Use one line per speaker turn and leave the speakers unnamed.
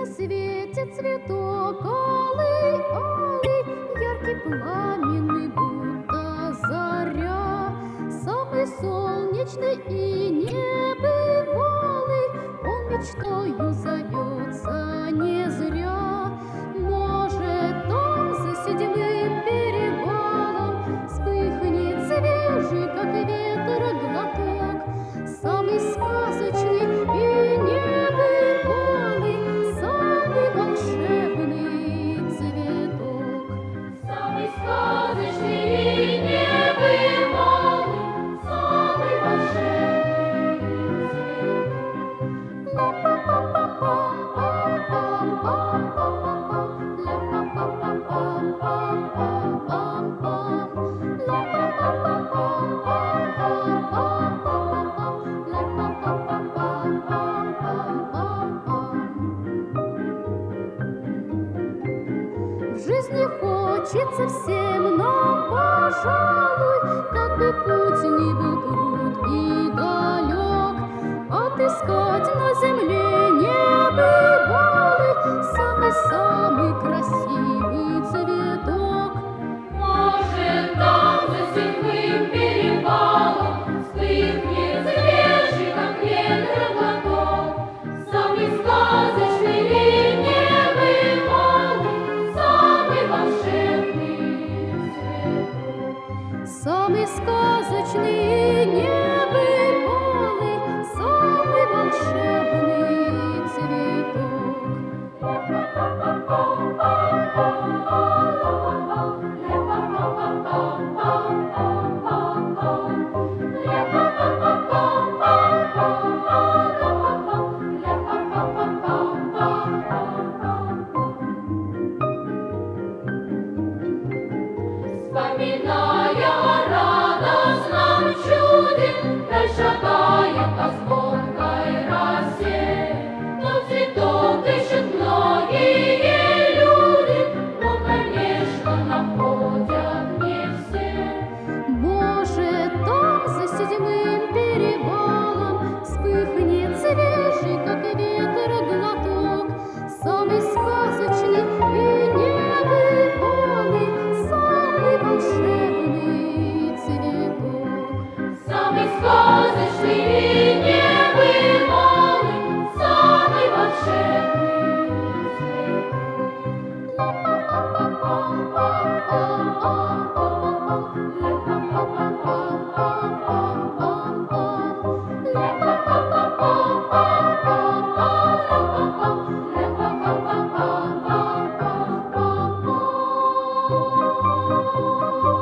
светит цветок алый, алый, яркий, пламенный, будто заря. Самый солнечный и небывалый, он мечтою зовется не зря. Может, там за седьмым перевалом вспыхнет свежий, как ветер, глоток, самый сказочный и небывалый, самый волшебный цветок. Самый сказочный и небывалый, самый волшебный цветок. В жизни хочется всем нам, пожалуй, как бы путь ни был крут и далек, отыскать на земле небывалый, самый-самый красивый цветок. Может, там за седьмым перевалом вспыхнет свежий, как ветер, глоток, самый сказочный и небывалый, самый волшебный цветок. Самый сказочный и небывалый, самый волшебный цветок. Вспоминая о радостном чуде, даль шагая по звонкой росе, тот цветок ищут многие люди, но, конечно, находят не все. Может, там за седьмым перевалом вспыхнет свежий, как ветер, глоток, самый сказочный и небывалый, самый волшебный цветок. Самый сказочный и небывалый, самый волшебный цветок.